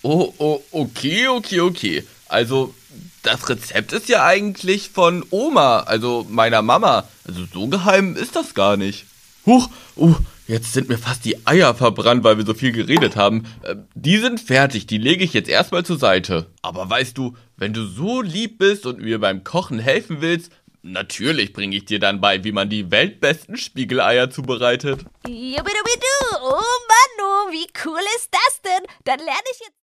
Oh, okay. Also, das Rezept ist ja eigentlich von Oma, also meiner Mama. Also, so geheim ist das gar nicht. Huch, jetzt sind mir fast die Eier verbrannt, weil wir so viel geredet haben. Die sind fertig, die lege ich jetzt erstmal zur Seite. Aber weißt du, wenn du so lieb bist und mir beim Kochen helfen willst, natürlich bringe ich dir dann bei, wie man die weltbesten Spiegeleier zubereitet. Jubidubidu, oh Mann, oh, wie cool ist das denn? Dann lerne ich jetzt